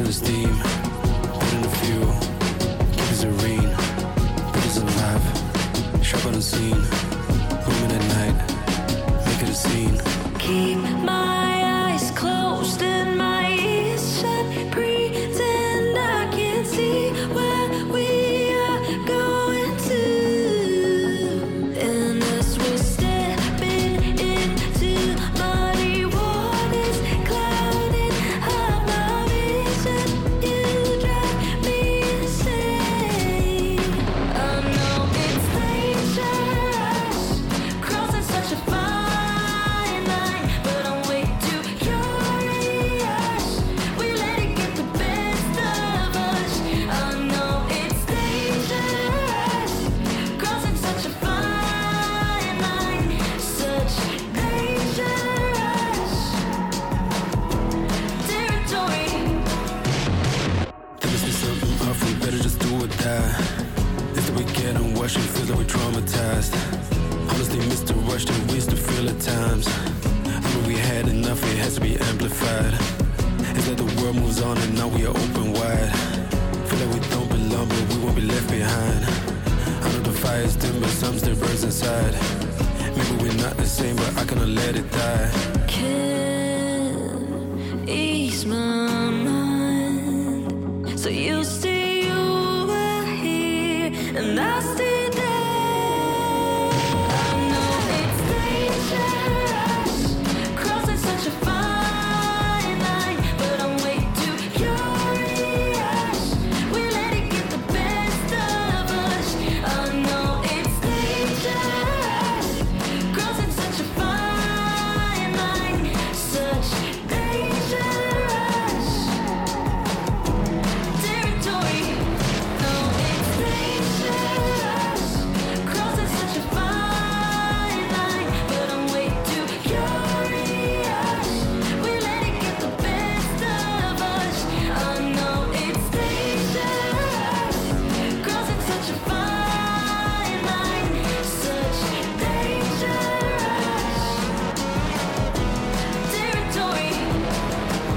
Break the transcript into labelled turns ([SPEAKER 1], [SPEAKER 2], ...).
[SPEAKER 1] Raising the steam, putting the fuel, keep it serene, put us alive, sharp on the scene, moving at night, make it a scene.
[SPEAKER 2] Keep my eyes closed and my ears shut, pretend I can't see where we are going to. And as we're stepping into muddy waters, clouding up my vision, you drive me insane. I know it's dangerous, crossing such a fine line, but I'm way too curious. We let it get the best of us. I know it's dangerous, crossing such a fine line, such dangerous territory.
[SPEAKER 1] There must be something off, we better just do or die. It's that we get and watch it, feels like we're traumatized. Honestly, Mr. Rush, that we used to feel at times. I mean, we had enough, it has to be amplified. It's like the world moves on and now we are open wide. Feel like we don't belong, but we won't be left behind. I know the fire's dim, but some still burns inside. Maybe we're not the same, but I cannot let it die.
[SPEAKER 2] Can't ease my mind, so you still